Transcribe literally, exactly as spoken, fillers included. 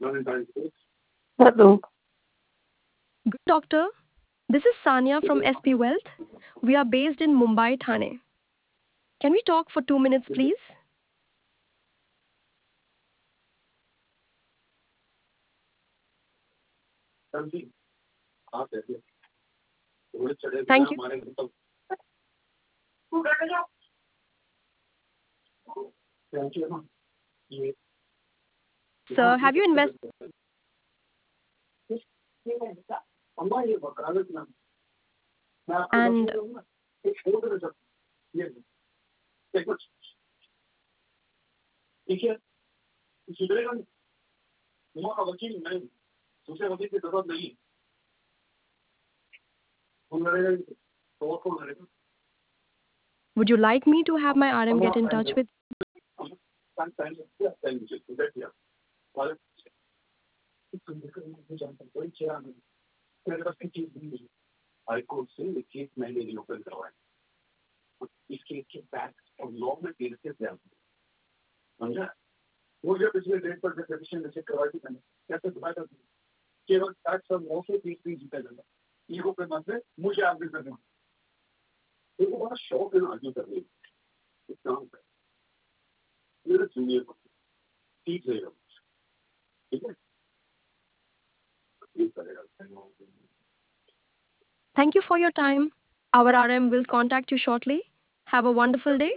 Hello. Good doctor. This is Sanya from S P Wealth. We are based in Mumbai, Thane. Can we talk for two minutes, please? Thank you. Sir, have you invested? And would you like me to have my R M get in touch with? Thank you for your time. Our R M will contact you shortly. Have a wonderful day.